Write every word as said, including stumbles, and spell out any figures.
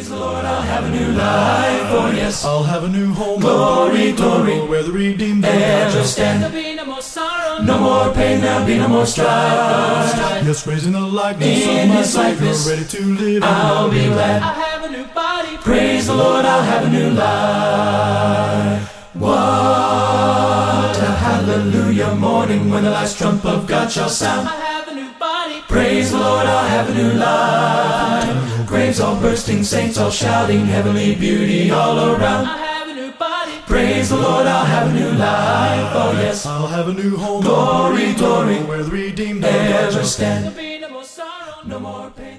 Praise the Lord, I'll have a new life, oh yes. I'll have a new home, Glory, glory, where the redeemed ever stand. There'll be no more sorrow, No more pain, there'll be no more strife. Yes, raising the likeness In of my His Savior, likeness, ready to live. I'll be glad. I'll have a new body. Praise the Lord, I'll have a new life. What a hallelujah morning when the last trump of God shall sound. I'll have a new body. Praise the Lord, I'll have a new life. Graves all bursting, saints all shouting, heavenly beauty all around. I'll have a new body. Praise the Lord, I'll have a new life, oh yes. I'll have a new home, Glory, glory, where the redeemed ever stand. There'll be no more sorrow, No more pain.